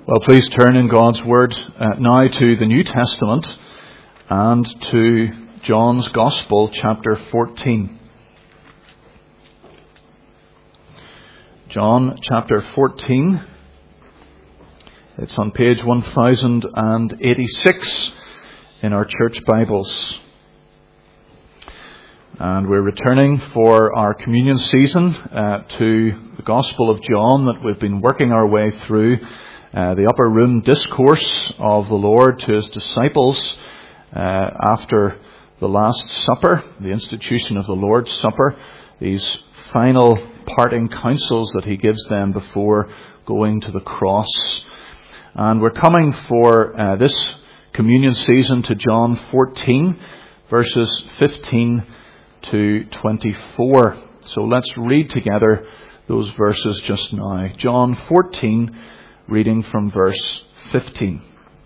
Well, please turn in God's Word now to the New Testament and to John's Gospel, chapter 14. John, chapter 14. It's on page 1086 in our church Bibles. And we're returning for our communion season to the Gospel of John that we've been working our way through. The upper room discourse of the Lord to his disciples after the Last Supper, the institution of the Lord's Supper, these final parting counsels that he gives them before going to the cross. And we're coming for this communion season to John 14, verses 15 to 24. So let's read together those verses just now. John 14, reading from verse 15.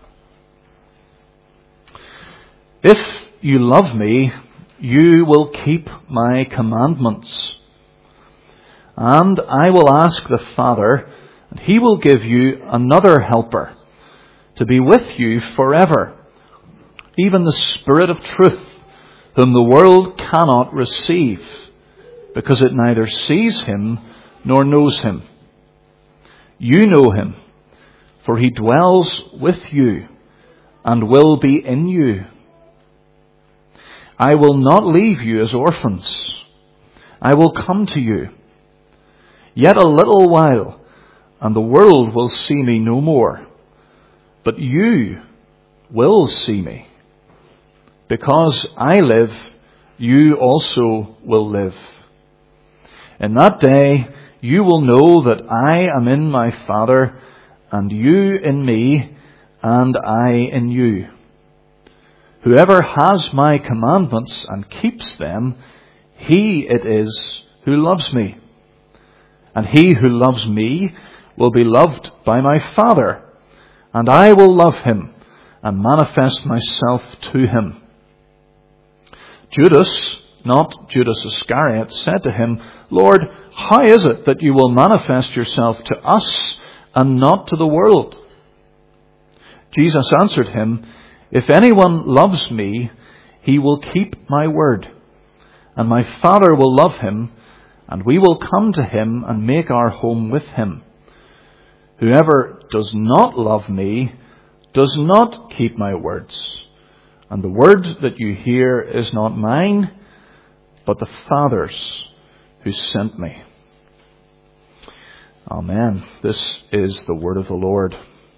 If you love me, you will keep my commandments. And I will ask the Father, and he will give you another helper to be with you forever, even the Spirit of truth, whom the world cannot receive, because it neither sees him nor knows him. You know him, for he dwells with you and will be in you. I will not leave you as orphans. I will come to you. Yet a little while, and the world will see me no more. But you will see me. Because I live, you also will live. In that day, you will know that I am in my Father, and you in me, and I in you. Whoever has my commandments and keeps them, he it is who loves me. And he who loves me will be loved by my Father, and I will love him and manifest myself to him. Judas, not Judas Iscariot, said to him, Lord, how is it that you will manifest yourself to us and not to the world? Jesus answered him, If anyone loves me, he will keep my word, and my Father will love him, and we will come to him and make our home with him. Whoever does not love me does not keep my words, and the word that you hear is not mine, but the Father's who sent me. Amen. This is the word of the Lord.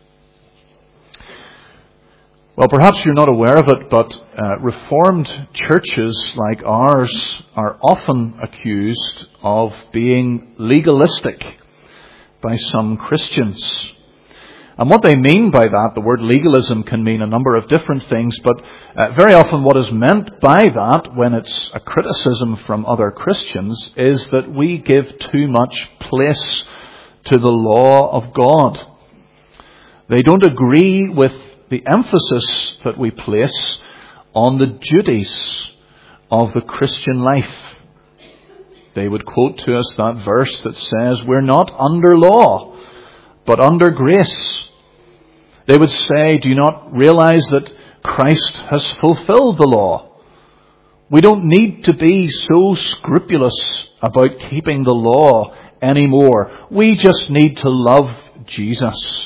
Well, perhaps you're not aware of it, but Reformed churches like ours are often accused of being legalistic by some Christians. And what they mean by that, the word legalism can mean a number of different things, but very often what is meant by that, when it's a criticism from other Christians, is that we give too much place to the law of God. They don't agree with the emphasis that we place on the duties of the Christian life. They would quote to us that verse that says, we're not under law, but under grace. They would say, do you not realize that Christ has fulfilled the law? We don't need to be so scrupulous about keeping the law anymore. We just need to love Jesus.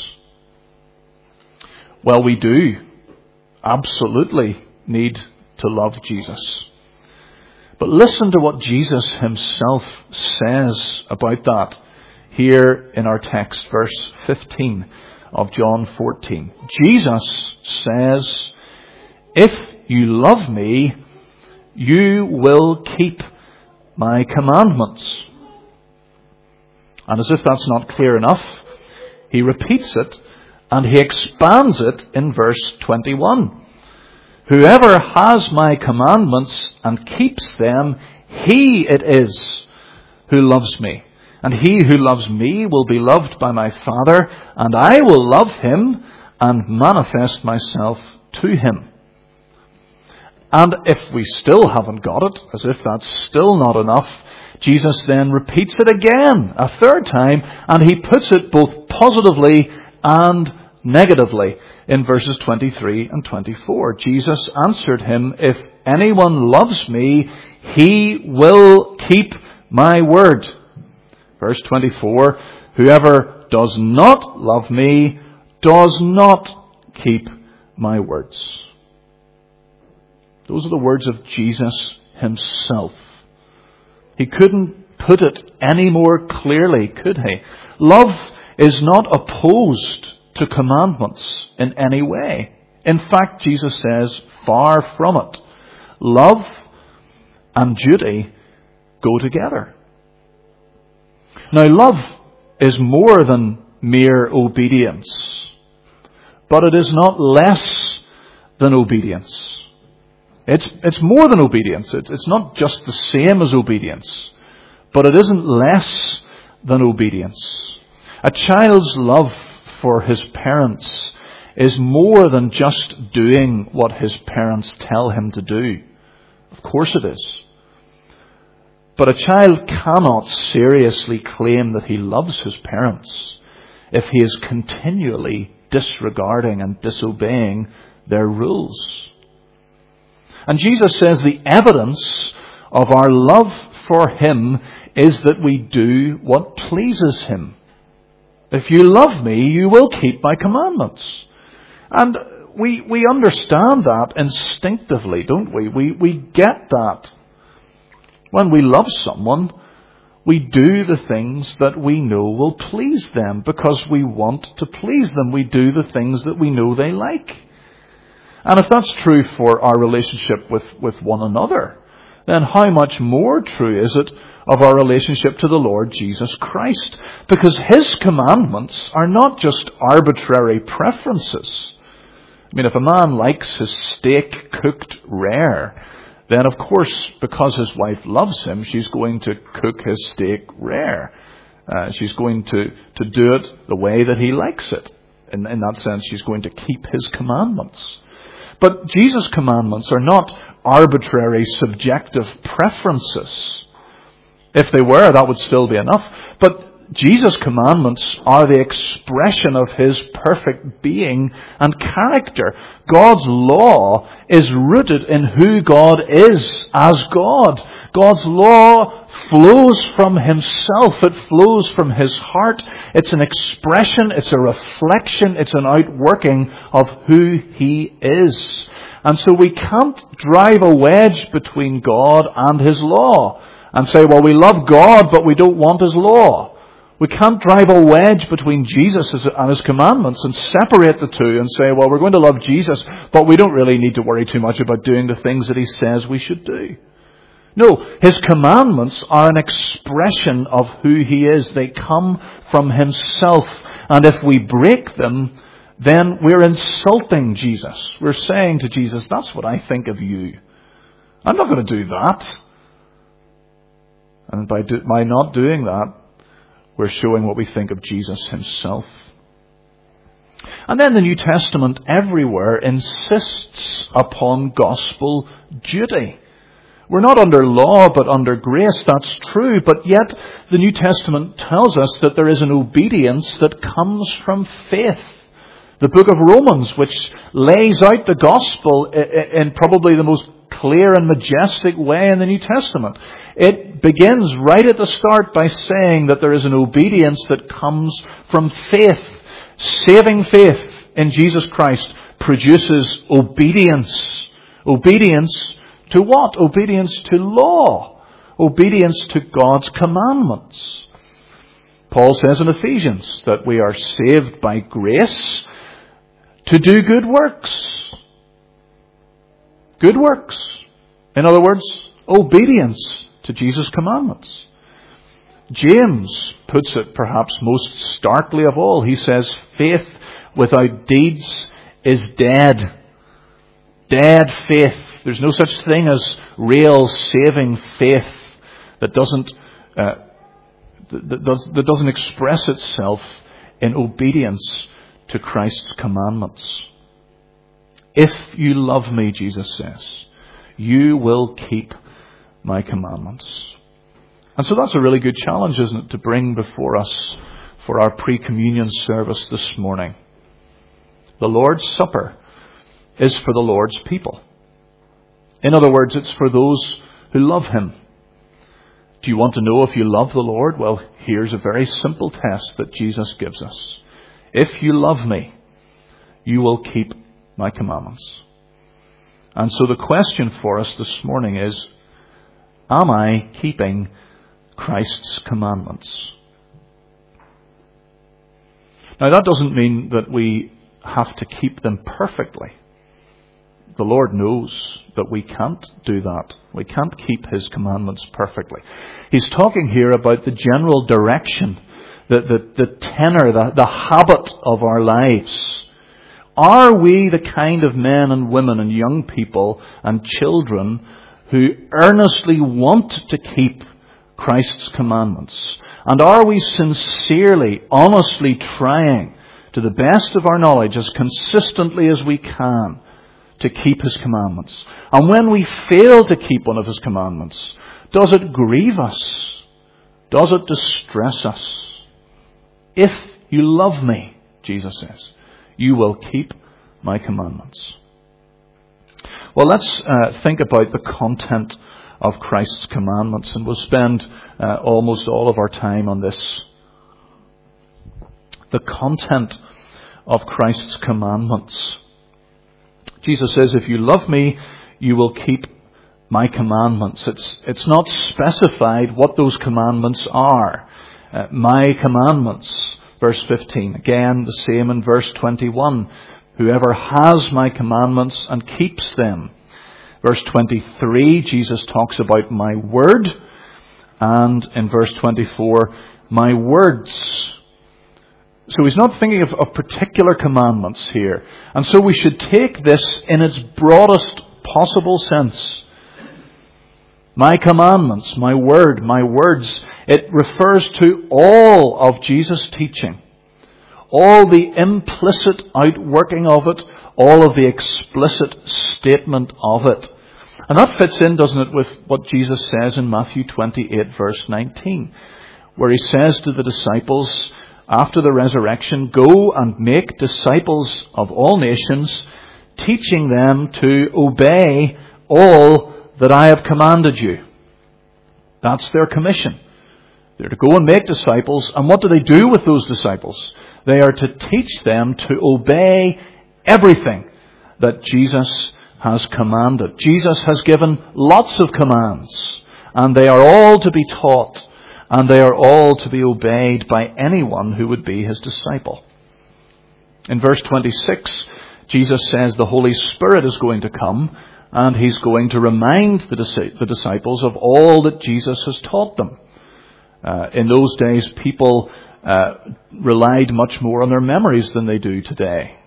Well, we do absolutely need to love Jesus. But listen to what Jesus himself says about that here in our text, verse 15 of John 14. Jesus says, If you love me, you will keep my commandments. And as if that's not clear enough, he repeats it and he expands it in verse 21. Whoever has my commandments and keeps them, he it is who loves me. And he who loves me will be loved by my Father, and I will love him and manifest myself to him. And if we still haven't got it, as if that's still not enough, Jesus then repeats it again, a third time, and he puts it both positively and negatively in verses 23 and 24. Jesus answered him, "If anyone loves me, he will keep my word." Verse 24, "Whoever does not love me does not keep my words." Those are the words of Jesus himself. He couldn't put it any more clearly, could he? Love is not opposed to commandments in any way. In fact, Jesus says, far from it. Love and duty go together. Now, love is more than mere obedience, but it is not less than obedience. It's more than obedience. It's not just the same as obedience, but it isn't less than obedience. A child's love for his parents is more than just doing what his parents tell him to do. Of course it is. But a child cannot seriously claim that he loves his parents if he is continually disregarding and disobeying their rules. And Jesus says the evidence of our love for him is that we do what pleases him. If you love me, you will keep my commandments. And we understand that instinctively, don't we? We get that. When we love someone, we do the things that we know will please them because we want to please them. We do the things that we know they like. And if that's true for our relationship with one another, then how much more true is it of our relationship to the Lord Jesus Christ? Because his commandments are not just arbitrary preferences. I mean, if a man likes his steak cooked rare, then of course, because his wife loves him, she's going to cook his steak rare. She's going to do it the way that he likes it. In that sense, she's going to keep his commandments. But Jesus' commandments are not arbitrary, subjective preferences. If they were, that would still be enough. But Jesus' commandments are the expression of his perfect being and character. God's law is rooted in who God is as God. God's law flows from himself. It flows from his heart. It's an expression, it's a reflection, it's an outworking of who he is. And so we can't drive a wedge between God and his law and say, well, we love God, but we don't want his law. We can't drive a wedge between Jesus and his commandments and separate the two and say, well, we're going to love Jesus, but we don't really need to worry too much about doing the things that he says we should do. No, his commandments are an expression of who he is. They come from himself. And if we break them, then we're insulting Jesus. We're saying to Jesus, that's what I think of you. I'm not going to do that. And by not doing that, we're showing what we think of Jesus himself. And then the New Testament everywhere insists upon gospel duty. We're not under law, but under grace. That's true. But yet the New Testament tells us that there is an obedience that comes from faith. The book of Romans, which lays out the gospel in probably the most clear and majestic way in the New Testament. It begins right at the start by saying that there is an obedience that comes from faith. Saving faith in Jesus Christ produces obedience. Obedience to what? Obedience to law. Obedience to God's commandments. Paul says in Ephesians that we are saved by grace to do good works. Good works. In other words, obedience to Jesus' commandments. James puts it perhaps most starkly of all. He says, faith without deeds is dead. Dead faith. There's no such thing as real saving faith that doesn't express itself in obedience to Christ's commandments. If you love me, Jesus says, you will keep my commandments. And so that's a really good challenge, isn't it, to bring before us for our pre-communion service this morning. The Lord's Supper is for the Lord's people. In other words, it's for those who love Him. Do you want to know if you love the Lord? Well, here's a very simple test that Jesus gives us. If you love me, you will keep my commandments. And so the question for us this morning is, am I keeping Christ's commandments? Now, that doesn't mean that we have to keep them perfectly. The Lord knows that we can't do that. We can't keep His commandments perfectly. He's talking here about the general direction, the tenor, the habit of our lives. Are we the kind of men and women and young people and children who earnestly want to keep Christ's commandments? And are we sincerely, honestly trying, to the best of our knowledge, as consistently as we can, to keep His commandments? And when we fail to keep one of His commandments, does it grieve us? Does it distress us? If you love me, Jesus says, you will keep my commandments. Well, let's think about the content of Christ's commandments, and we'll spend almost all of our time on this. The content of Christ's commandments. Jesus says, if you love me, you will keep my commandments. It's not specified what those commandments are. My commandments, verse 15. Again, the same in verse 21. Whoever has my commandments and keeps them. Verse 23, Jesus talks about my word. And in verse 24, my words. So he's not thinking of particular commandments here. And so we should take this in its broadest possible sense. My commandments, my word, my words. It refers to all of Jesus' teaching. All the implicit outworking of it. All of the explicit statement of it. And that fits in, doesn't it, with what Jesus says in Matthew 28 verse 19. Where He says to the disciples after the resurrection, go and make disciples of all nations, teaching them to obey all that I have commanded you. That's their commission. They're to go and make disciples. And what do they do with those disciples? They are to teach them to obey everything that Jesus has commanded. Jesus has given lots of commands, and they are all to be taught, and they are all to be obeyed by anyone who would be His disciple. In verse 26, Jesus says the Holy Spirit is going to come, and He's going to remind the disciples of all that Jesus has taught them. In those days, people relied much more on their memories than they do today.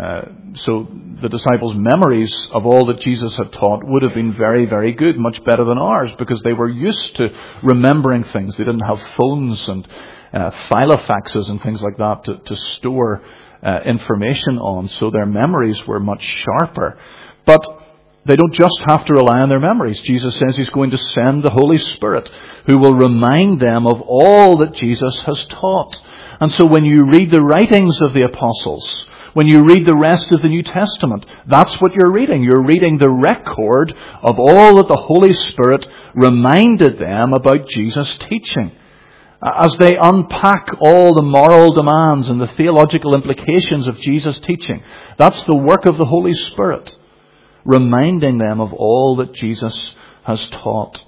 So the disciples' memories of all that Jesus had taught would have been very, very good, much better than ours, because they were used to remembering things. They didn't have phones and filofaxes and things like that to store information on, so their memories were much sharper. But they don't just have to rely on their memories. Jesus says He's going to send the Holy Spirit, who will remind them of all that Jesus has taught. And so when you read the writings of the apostles, when you read the rest of the New Testament, that's what you're reading. You're reading the record of all that the Holy Spirit reminded them about Jesus' teaching. As they unpack all the moral demands and the theological implications of Jesus' teaching, that's the work of the Holy Spirit, reminding them of all that Jesus has taught.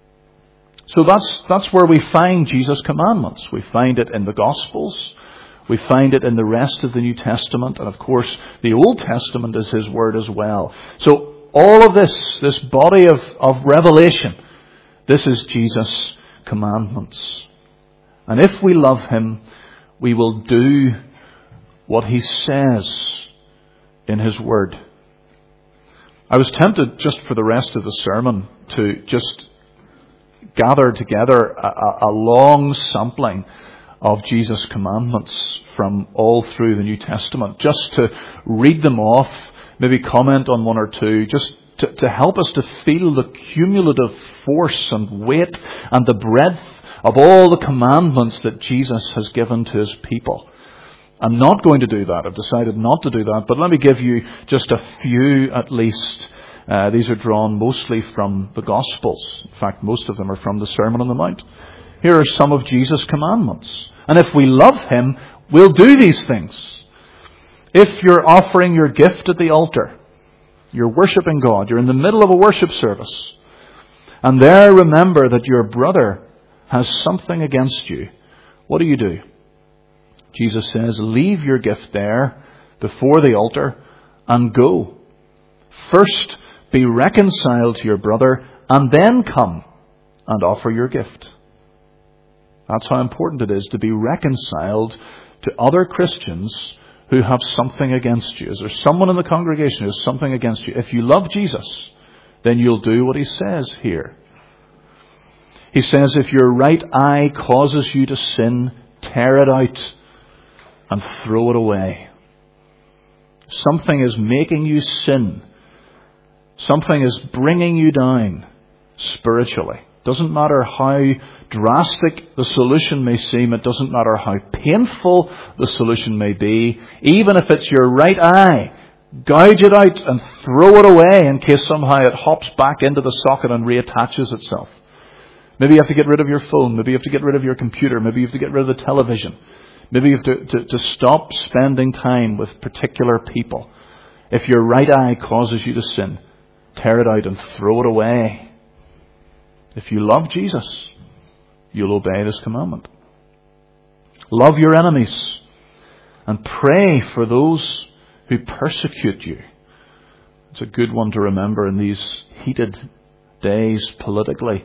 So that's where we find Jesus' commandments. We find it in the Gospels. We find it in the rest of the New Testament. And of course, the Old Testament is His Word as well. So all of this body of revelation, this is Jesus' commandments. And if we love Him, we will do what He says in His Word. I was tempted just for the rest of the sermon to just gather together a long sampling of Jesus' commandments from all through the New Testament, just to read them off, maybe comment on one or two, just to help us to feel the cumulative force and weight and the breadth of all the commandments that Jesus has given to His people. I'm not going to do that. I've decided not to do that. But let me give you just a few at least. These are drawn mostly from the Gospels. In fact, most of them are from the Sermon on the Mount. Here are some of Jesus' commandments. And if we love Him, we'll do these things. If you're offering your gift at the altar, you're worshiping God, you're in the middle of a worship service, and there remember that your brother has something against you, what do? Jesus says, leave your gift there before the altar and go. First, be reconciled to your brother and then come and offer your gift. That's how important it is to be reconciled to other Christians who have something against you. Is there someone in the congregation who has something against you? If you love Jesus, then you'll do what He says here. He says, if your right eye causes you to sin, tear it out and throw it away. Something is making you sin. Something is bringing you down spiritually. Doesn't matter how drastic the solution may seem. It doesn't matter how painful the solution may be. Even if it's your right eye, gouge it out and throw it away in case somehow it hops back into the socket and reattaches itself. Maybe you have to get rid of your phone. Maybe you have to get rid of your computer. Maybe you have to get rid of the television. Maybe you have to stop spending time with particular people. If your right eye causes you to sin, tear it out and throw it away. If you love Jesus, you'll obey this commandment. Love your enemies and pray for those who persecute you. It's a good one to remember in these heated days politically,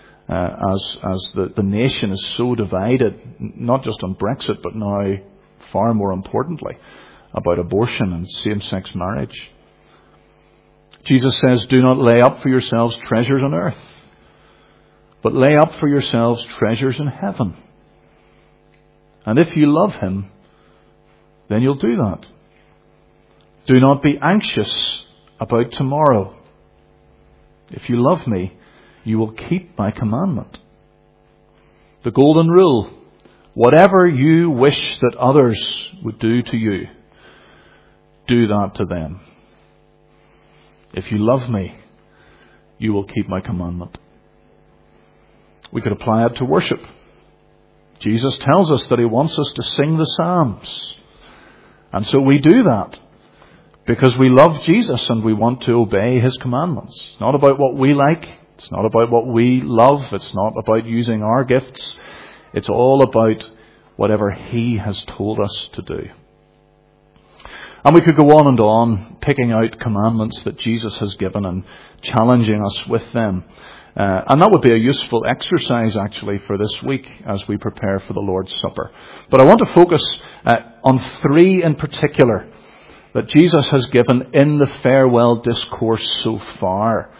as the nation is so divided, not just on Brexit, but now far more importantly about abortion and same-sex marriage. Jesus says, do not lay up for yourselves treasures on earth, but lay up for yourselves treasures in heaven. And if you love Him, then you'll do that. Do not be anxious about tomorrow. If you love me, you will keep my commandment. The golden rule: whatever you wish that others would do to you, do that to them. If you love me, you will keep my commandment. We could apply it to worship. Jesus tells us that He wants us to sing the Psalms. And so we do that because we love Jesus and we want to obey His commandments. It's not about what we like. It's not about what we love. It's not about using our gifts. It's all about whatever He has told us to do. And we could go on and on, picking out commandments that Jesus has given and challenging us with them. And that would be a useful exercise, actually, for this week as we prepare for the Lord's Supper. But I want to focus on three in particular that Jesus has given in the farewell discourse so far.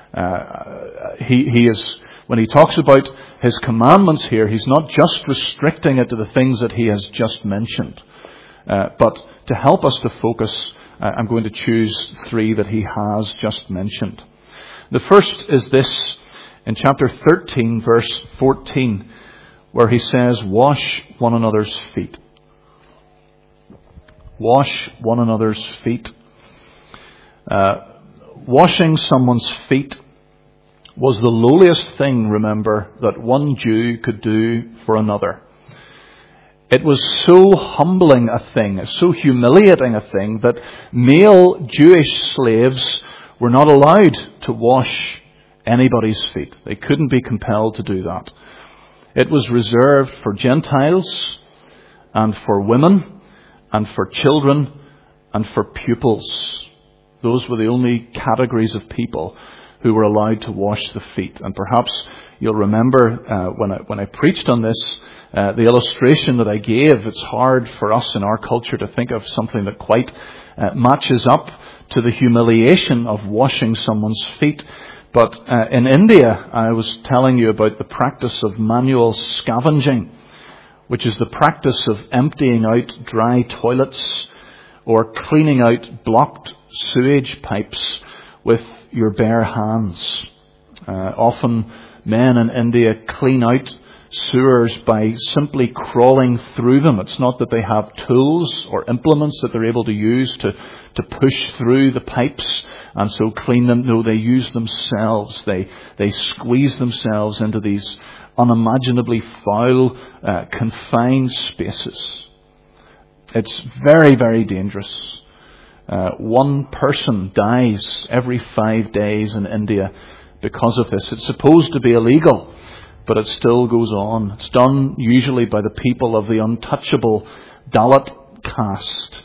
He is, when He talks about His commandments here, He's not just restricting it to the things that He has just mentioned. But to help us to focus, I'm going to choose three that He has just mentioned. The first is this, in chapter 13, verse 14, where He says, wash one another's feet. Wash one another's feet. Washing someone's feet was the lowliest thing, remember, that one Jew could do for another. It was so humbling a thing, so humiliating a thing, that male Jewish slaves were not allowed to wash anybody's feet. They couldn't be compelled to do that. It was reserved for Gentiles and for women and for children and for pupils. Those were the only categories of people who were allowed to wash the feet. And perhaps you'll remember when I preached on this, the illustration that I gave. It's hard for us in our culture to think of something that quite matches up to the humiliation of washing someone's feet. But in India, I was telling you about the practice of manual scavenging, which is the practice of emptying out dry toilets or cleaning out blocked sewage pipes with your bare hands. Often men in India clean out sewers by simply crawling through them. It's not that they have tools or implements that they're able to use to push through the pipes and so clean them. No, they use themselves. They squeeze themselves into these unimaginably foul, confined spaces. It's very, very dangerous. One person dies every 5 days in India because of this. It's supposed to be illegal, but it still goes on. It's done usually by the people of the untouchable Dalit caste.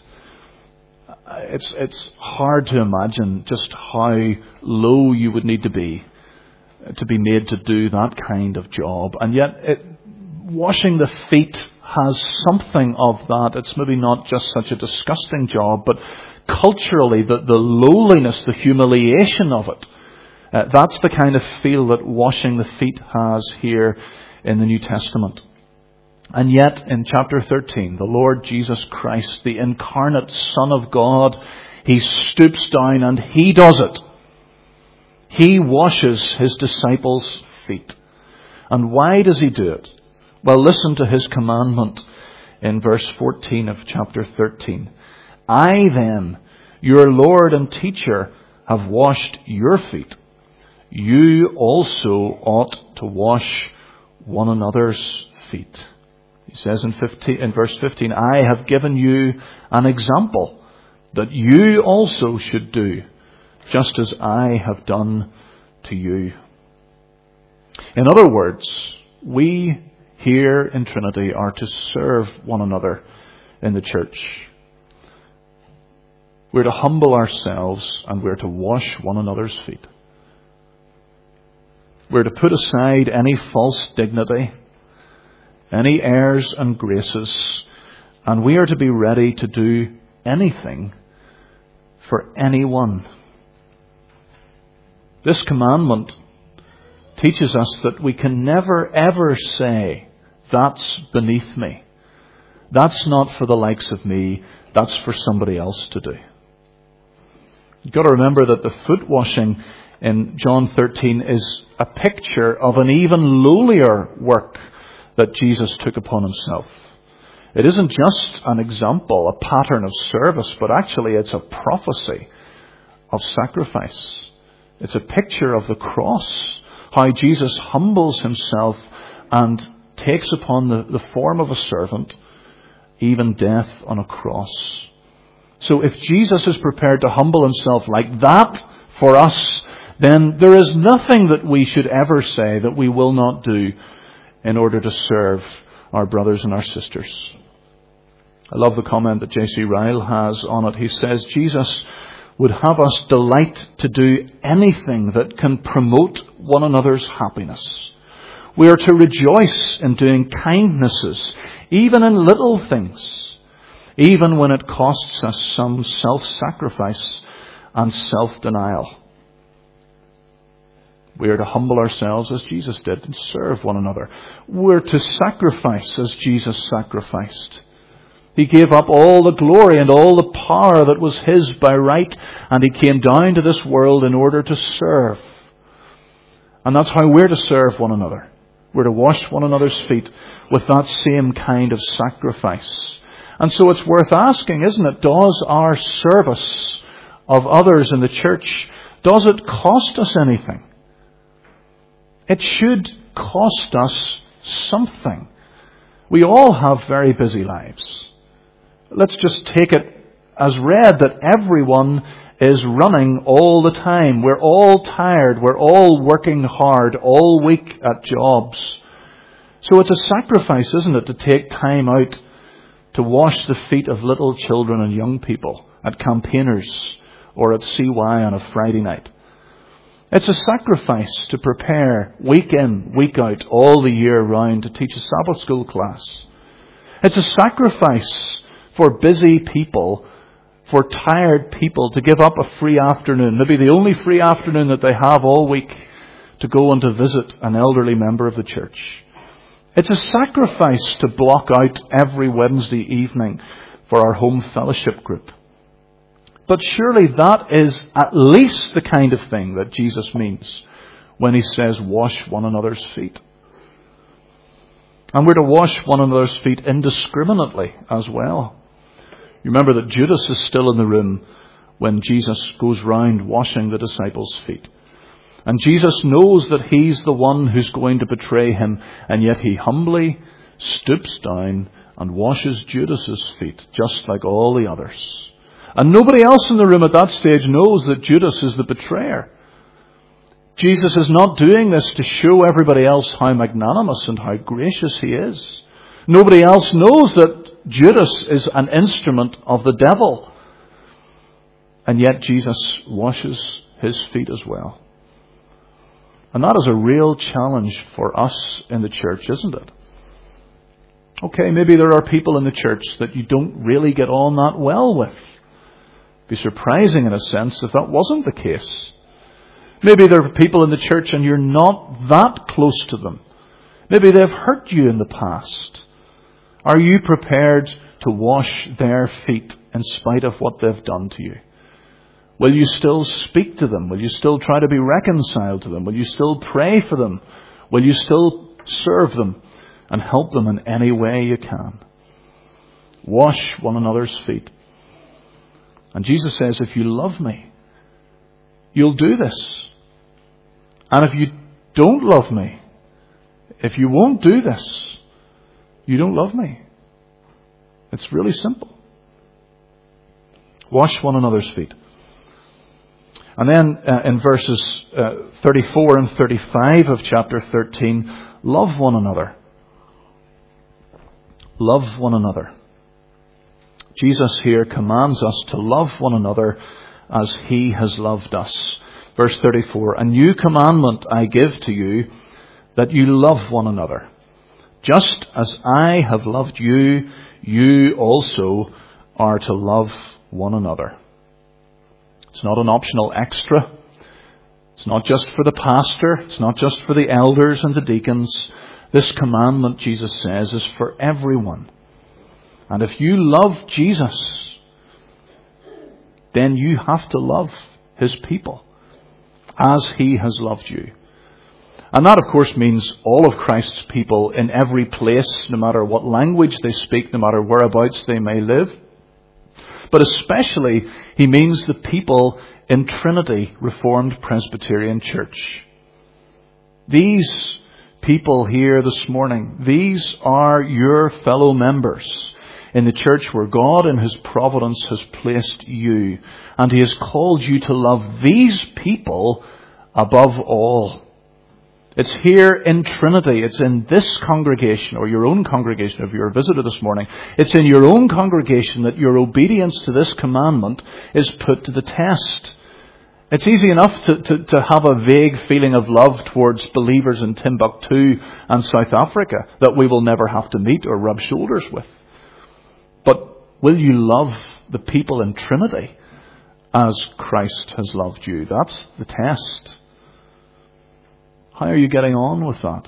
It's hard to imagine just how low you would need to be made to do that kind of job. And yet, washing the feet has something of that. It's maybe not just such a disgusting job, but culturally, the lowliness, the humiliation of it, that's the kind of feel that washing the feet has here in the New Testament. And yet, in chapter 13, the Lord Jesus Christ, the incarnate Son of God, He stoops down and He does it. He washes His disciples' feet. And why does He do it? Well, listen to His commandment in verse 14 of chapter 13. I then, your Lord and teacher, have washed your feet. You also ought to wash one another's feet. He says in verse 15, I have given you an example that you also should do, just as I have done to you. In other words, we here in Trinity are to serve one another in the church. We're to humble ourselves and we're to wash one another's feet. We're to put aside any false dignity, any airs and graces, and we are to be ready to do anything for anyone. This commandment teaches us that we can never ever say, that's beneath me. That's not for the likes of me. That's for somebody else to do. You've got to remember that the foot washing in John 13 is a picture of an even lowlier work that Jesus took upon Himself. It isn't just an example, a pattern of service, but actually it's a prophecy of sacrifice. It's a picture of the cross, how Jesus humbles Himself and takes upon the form of a servant, even death on a cross. So if Jesus is prepared to humble Himself like that for us, then there is nothing that we should ever say that we will not do in order to serve our brothers and our sisters. I love the comment that J.C. Ryle has on it. He says, Jesus would have us delight to do anything that can promote one another's happiness. We are to rejoice in doing kindnesses, even in little things, even when it costs us some self-sacrifice and self-denial. We are to humble ourselves as Jesus did and serve one another. We're to sacrifice as Jesus sacrificed. He gave up all the glory and all the power that was His by right, and He came down to this world in order to serve. And that's how we're to serve one another. We're to wash one another's feet with that same kind of sacrifice. And so it's worth asking, isn't it? Does our service of others in the church, does it cost us anything? It should cost us something. We all have very busy lives. Let's just take it as read that everyone is running all the time. We're all tired. We're all working hard all week at jobs. So it's a sacrifice, isn't it, to take time out to wash the feet of little children and young people at campaigners or at CY on a Friday night. It's a sacrifice to prepare week in, week out, all the year round to teach a Sabbath school class. It's a sacrifice for busy people, for tired people, to give up a free afternoon, maybe the only free afternoon that they have all week, to go and to visit an elderly member of the church. It's a sacrifice to block out every Wednesday evening for our home fellowship group. But surely that is at least the kind of thing that Jesus means when He says, wash one another's feet. And we're to wash one another's feet indiscriminately as well. You remember that Judas is still in the room when Jesus goes round washing the disciples' feet. And Jesus knows that he's the one who's going to betray him, and yet he humbly stoops down and washes Judas's feet, just like all the others. And nobody else in the room at that stage knows that Judas is the betrayer. Jesus is not doing this to show everybody else how magnanimous and how gracious he is. Nobody else knows that Judas is an instrument of the devil. And yet Jesus washes his feet as well. And that is a real challenge for us in the church, isn't it? Okay, maybe there are people in the church that you don't really get on that well with. It'd be surprising in a sense if that wasn't the case. Maybe there are people in the church and you're not that close to them. Maybe they've hurt you in the past. Are you prepared to wash their feet in spite of what they've done to you? Will you still speak to them? Will you still try to be reconciled to them? Will you still pray for them? Will you still serve them and help them in any way you can? Wash one another's feet. And Jesus says, if you love me, you'll do this. And if you don't love me, if you won't do this, you don't love me. It's really simple. Wash one another's feet. And then in verses 34 and 35 of chapter 13, love one another. Love one another. Jesus here commands us to love one another as he has loved us. Verse 34, a new commandment I give to you, that you love one another. Just as I have loved you, you also are to love one another. It's not an optional extra. It's not just for the pastor. It's not just for the elders and the deacons. This commandment, Jesus says, is for everyone. And if you love Jesus, then you have to love his people as he has loved you. And that, of course, means all of Christ's people in every place, no matter what language they speak, no matter whereabouts they may live. But especially, he means the people in Trinity Reformed Presbyterian Church. These people here this morning, these are your fellow members in the church where God in his providence has placed you. And he has called you to love these people above all. It's here in Trinity. It's in this congregation, or your own congregation if you're a visitor this morning. It's in your own congregation that your obedience to this commandment is put to the test. It's easy enough to have a vague feeling of love towards believers in Timbuktu and South Africa that we will never have to meet or rub shoulders with. But will you love the people in Trinity as Christ has loved you? That's the test. How are you getting on with that?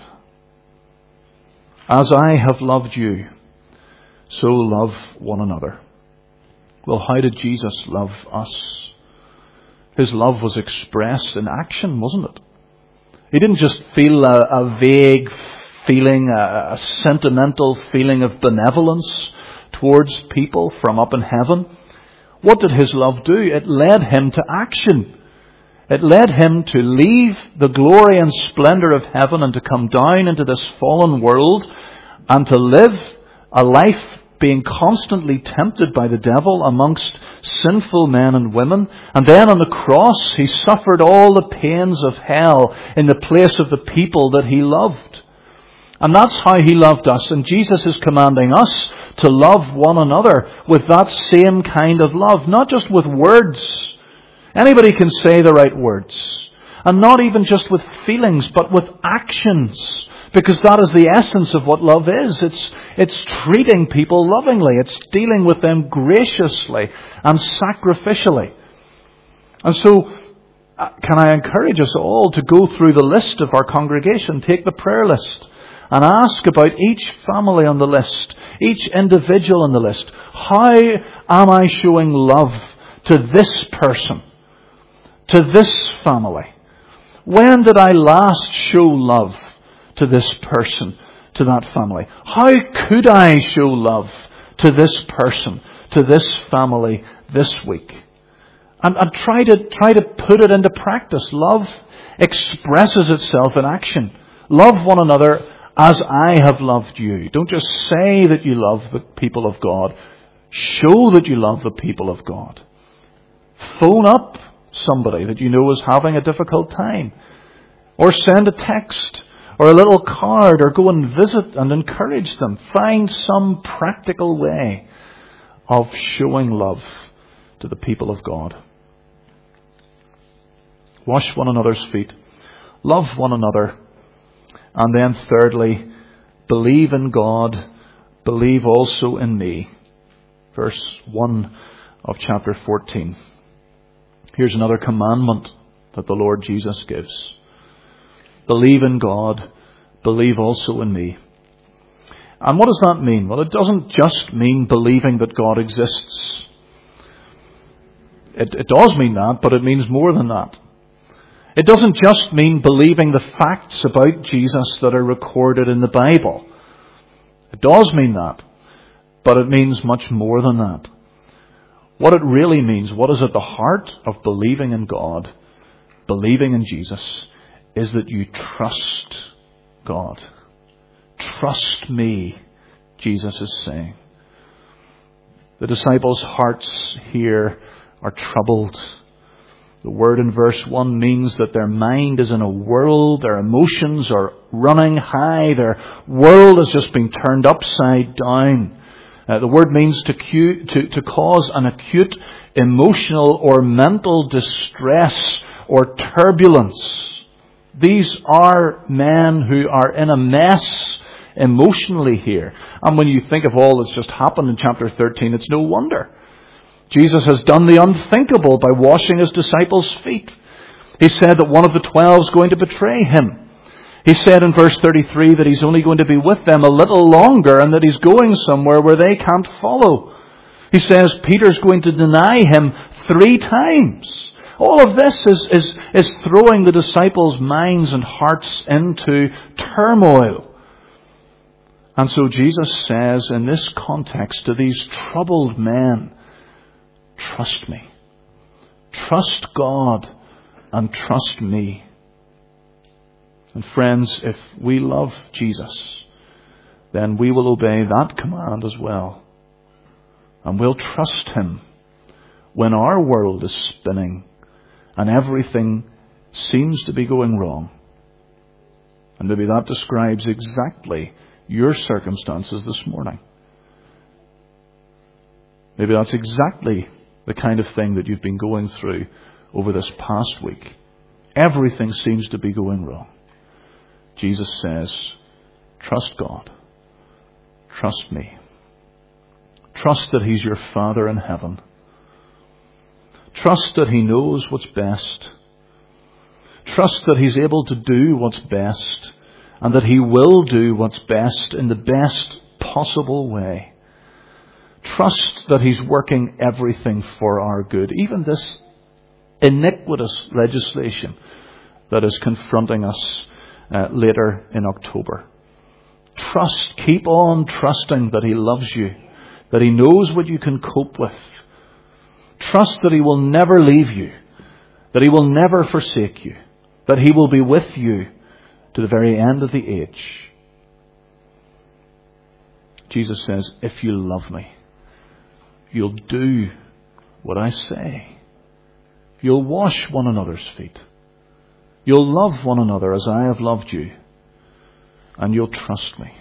As I have loved you, so love one another. Well, how did Jesus love us? His love was expressed in action, wasn't it? He didn't just feel a vague feeling, a sentimental feeling of benevolence towards people from up in heaven. What did his love do? It led him to action. It led him to leave the glory and splendor of heaven and to come down into this fallen world and to live a life being constantly tempted by the devil amongst sinful men and women. And then on the cross, he suffered all the pains of hell in the place of the people that he loved. And that's how he loved us. And Jesus is commanding us to love one another with that same kind of love, not just with words. Anybody can say the right words. And not even just with feelings, but with actions. Because that is the essence of what love is. It's treating people lovingly. It's dealing with them graciously and sacrificially. And so, can I encourage us all to go through the list of our congregation, take the prayer list, and ask about each family on the list, each individual on the list. How am I showing love to this person, to this family? When did I last show love to this person, to that family? How could I show love to this person, to this family this week? And try to put it into practice. Love expresses itself in action. Love one another as I have loved you. Don't just say that you love the people of God. Show that you love the people of God. Phone up somebody that you know is having a difficult time. Or send a text or a little card, or go and visit and encourage them. Find some practical way of showing love to the people of God. Wash one another's feet. Love one another. And then thirdly, believe in God. Believe also in me. Verse 1 of chapter 14. Here's another commandment that the Lord Jesus gives. Believe in God. Believe also in me. And what does that mean? Well, it doesn't just mean believing that God exists. It does mean that, but it means more than that. It doesn't just mean believing the facts about Jesus that are recorded in the Bible. It does mean that, but it means much more than that. What it really means, what is at the heart of believing in God, believing in Jesus, is that you trust God. Trust me, Jesus is saying. The disciples' hearts here are troubled. The word in verse 1 means that their mind is in a whirl, their emotions are running high, their world has just been turned upside down. The word means to cause an acute emotional or mental distress or turbulence. These are men who are in a mess emotionally here. And when you think of all that's just happened in chapter 13, it's no wonder. Jesus has done the unthinkable by washing his disciples' feet. He said that one of the 12 is going to betray him. He said in verse 33 that he's only going to be with them a little longer and that he's going somewhere where they can't follow. He says Peter's going to deny him 3 times. All of this is throwing the disciples' minds and hearts into turmoil. And so Jesus says in this context to these troubled men, trust me. Trust God and trust me. And friends, if we love Jesus, then we will obey that command as well. And we'll trust him when our world is spinning and everything seems to be going wrong. And maybe that describes exactly your circumstances this morning. Maybe that's exactly the kind of thing that you've been going through over this past week. Everything seems to be going wrong. Jesus says, trust God. Trust me. Trust that he's your Father in heaven. Trust that he knows what's best. Trust that he's able to do what's best and that he will do what's best in the best possible way. Trust that he's working everything for our good. Even this iniquitous legislation that is confronting us later in October. Trust, keep on trusting that he loves you, that he knows what you can cope with. Trust that he will never leave you, that he will never forsake you, that he will be with you to the very end of the age. Jesus says, if you love me, you'll do what I say. You'll wash one another's feet. You'll love one another as I have loved you. And you'll trust me.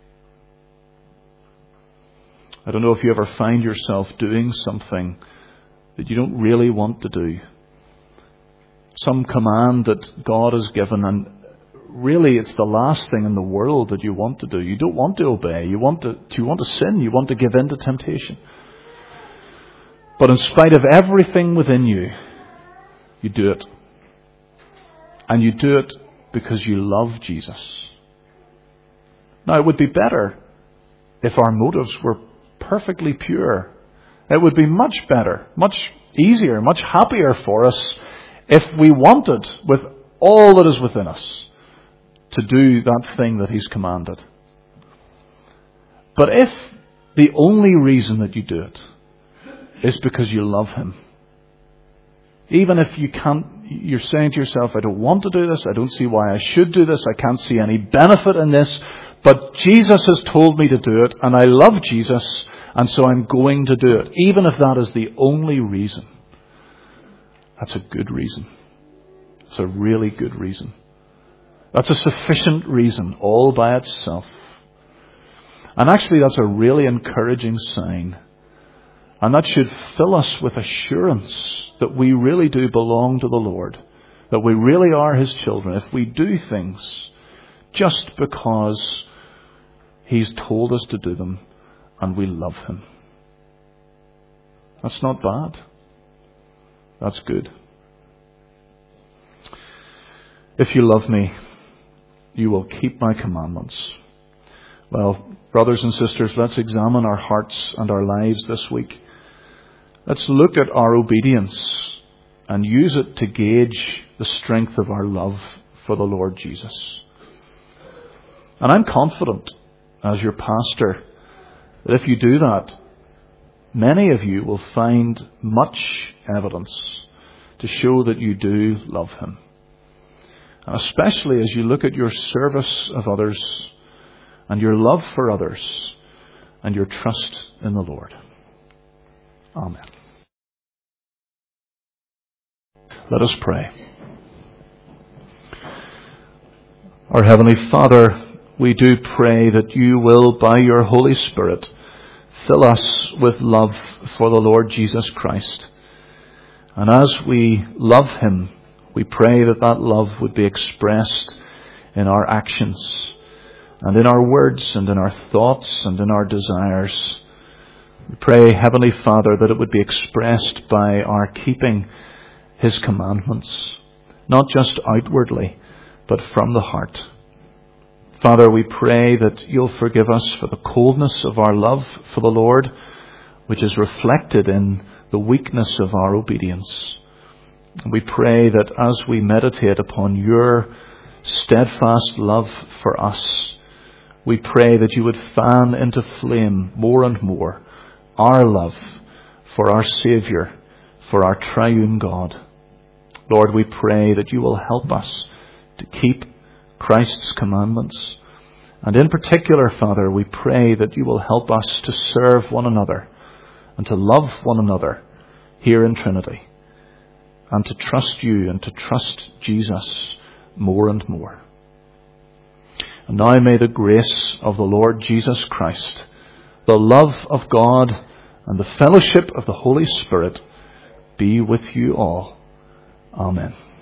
I don't know if you ever find yourself doing something that you don't really want to do. Some command that God has given, and really it's the last thing in the world that you want to do. You don't want to obey. You want to sin. You want to give in to temptation. But in spite of everything within you, you do it. And you do it because you love Jesus. Now, it would be better if our motives were perfectly pure. It would be much better, much easier, much happier for us if we wanted, with all that is within us, to do that thing that he's commanded. But if the only reason that you do it is because you love Him, even if you can't, you're saying to yourself, I don't want to do this, I don't see why I should do this, I can't see any benefit in this, but Jesus has told me to do it, and I love Jesus, and so I'm going to do it. Even if that is the only reason, that's a good reason. It's a really good reason. That's a sufficient reason all by itself. And actually that's a really encouraging sign. And that should fill us with assurance that we really do belong to the Lord, that we really are His children, if we do things just because He's told us to do them and we love Him. That's not bad. That's good. If you love me, you will keep my commandments. Well, brothers and sisters, let's examine our hearts and our lives this week. Let's look at our obedience and use it to gauge the strength of our love for the Lord Jesus. And I'm confident, as your pastor, that if you do that, many of you will find much evidence to show that you do love Him. And especially as you look at your service of others and your love for others and your trust in the Lord. Amen. Let us pray. Our Heavenly Father, we do pray that you will, by your Holy Spirit, fill us with love for the Lord Jesus Christ. And as we love Him, we pray that that love would be expressed in our actions and in our words and in our thoughts and in our desires. We pray, Heavenly Father, that it would be expressed by our keeping His commandments, not just outwardly, but from the heart. Father, we pray that you'll forgive us for the coldness of our love for the Lord, which is reflected in the weakness of our obedience. And we pray that as we meditate upon your steadfast love for us, we pray that you would fan into flame more and more our love for our Saviour, for our triune God. Lord, we pray that you will help us to keep Christ's commandments. And in particular, Father, we pray that you will help us to serve one another and to love one another here in Trinity and to trust you and to trust Jesus more and more. And now may the grace of the Lord Jesus Christ, the love of God and the fellowship of the Holy Spirit be with you all. Amen.